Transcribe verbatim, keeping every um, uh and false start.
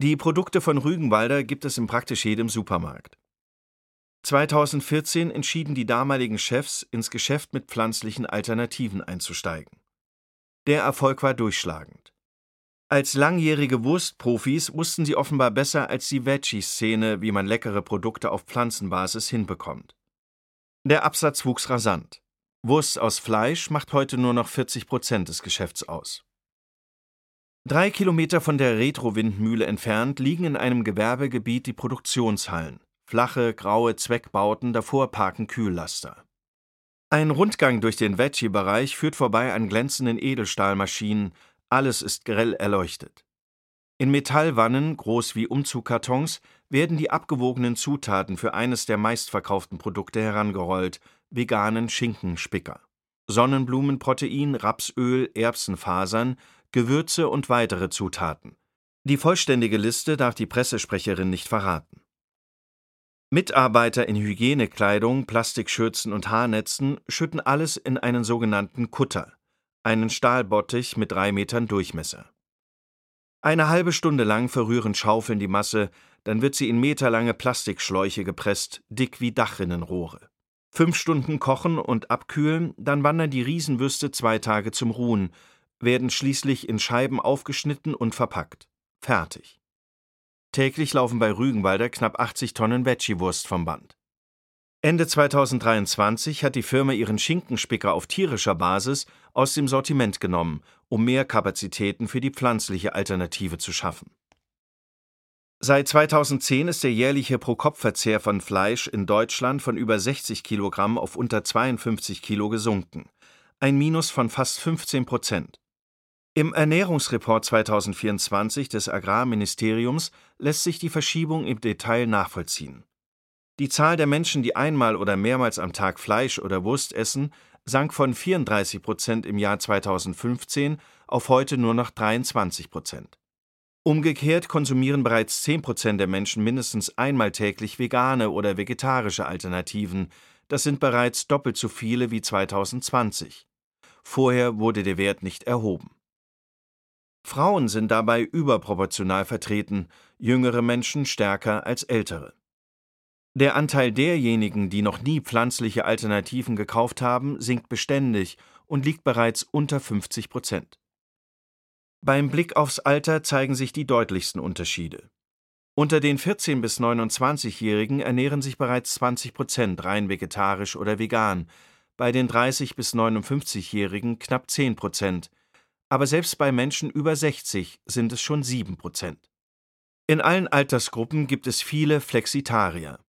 Die Produkte von Rügenwalder gibt es in praktisch jedem Supermarkt. zweitausendvierzehn entschieden die damaligen Chefs, ins Geschäft mit pflanzlichen Alternativen einzusteigen. Der Erfolg war durchschlagend. Als langjährige Wurstprofis wussten sie offenbar besser als die Veggie-Szene, wie man leckere Produkte auf Pflanzenbasis hinbekommt. Der Absatz wuchs rasant. Wurst aus Fleisch macht heute nur noch vierzig Prozent des Geschäfts aus. Drei Kilometer von der Retro-Windmühle entfernt liegen in einem Gewerbegebiet die Produktionshallen. Flache, graue Zweckbauten, davor parken Kühllaster. Ein Rundgang durch den Veggie-Bereich führt vorbei an glänzenden Edelstahlmaschinen, alles ist grell erleuchtet. In Metallwannen, groß wie Umzugkartons, werden die abgewogenen Zutaten für eines der meistverkauften Produkte herangerollt, veganen Schinkenspicker. Sonnenblumenprotein, Rapsöl, Erbsenfasern, Gewürze und weitere Zutaten. Die vollständige Liste darf die Pressesprecherin nicht verraten. Mitarbeiter in Hygienekleidung, Plastikschürzen und Haarnetzen schütten alles in einen sogenannten Kutter, einen Stahlbottich mit drei Metern Durchmesser. Eine halbe Stunde lang verrühren Schaufeln die Masse, dann wird sie in meterlange Plastikschläuche gepresst, dick wie Dachrinnenrohre. Fünf Stunden kochen und abkühlen, dann wandern die Riesenwürste zwei Tage zum Ruhen, werden schließlich in Scheiben aufgeschnitten und verpackt. Fertig. Täglich laufen bei Rügenwalder knapp achtzig Tonnen Veggie-Wurst vom Band. Ende zweitausenddreiundzwanzig hat die Firma ihren Schinkenspicker auf tierischer Basis aus dem Sortiment genommen, um mehr Kapazitäten für die pflanzliche Alternative zu schaffen. Seit zweitausendzehn ist der jährliche Pro-Kopf-Verzehr von Fleisch in Deutschland von über sechzig Kilogramm auf unter zweiundfünfzig Kilo gesunken. Ein Minus von fast fünfzehn Prozent. Im Ernährungsreport zweitausendvierundzwanzig des Agrarministeriums lässt sich die Verschiebung im Detail nachvollziehen. Die Zahl der Menschen, die einmal oder mehrmals am Tag Fleisch oder Wurst essen, sank von vierunddreißig Prozent im Jahr zweitausendfünfzehn auf heute nur noch dreiundzwanzig Prozent. Umgekehrt konsumieren bereits zehn Prozent der Menschen mindestens einmal täglich vegane oder vegetarische Alternativen. Das sind bereits doppelt so viele wie zweitausendzwanzig. Vorher wurde der Wert nicht erhoben. Frauen sind dabei überproportional vertreten, jüngere Menschen stärker als ältere. Der Anteil derjenigen, die noch nie pflanzliche Alternativen gekauft haben, sinkt beständig und liegt bereits unter fünfzig Prozent. Beim Blick aufs Alter zeigen sich die deutlichsten Unterschiede. Unter den vierzehn- bis neunundzwanzigjährigen ernähren sich bereits zwanzig Prozent rein vegetarisch oder vegan, bei den dreißig- bis neunundfünfzigjährigen knapp zehn Prozent, aber selbst bei Menschen über sechzig sind es schon sieben Prozent. In allen Altersgruppen gibt es viele Flexitarier.